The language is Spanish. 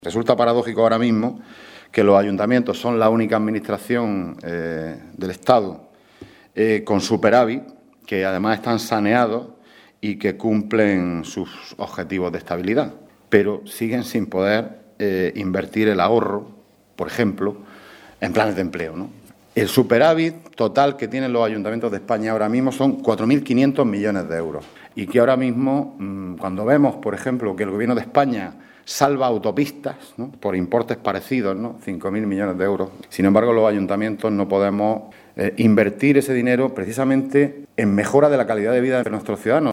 Resulta paradójico ahora mismo que los ayuntamientos son la única administración del Estado con superávit, que además están saneados y que cumplen sus objetivos de estabilidad, pero siguen sin poder invertir el ahorro, por ejemplo, en planes de empleo, ¿no? El superávit total que tienen los ayuntamientos de España ahora mismo son 4.500 millones de euros y que ahora mismo, cuando vemos, por ejemplo, que el Gobierno de España salva autopistas, ¿no?, por importes parecidos, ¿no?, 5.000 millones de euros. Sin embargo, los ayuntamientos no podemos invertir ese dinero precisamente en mejora de la calidad de vida de nuestros ciudadanos.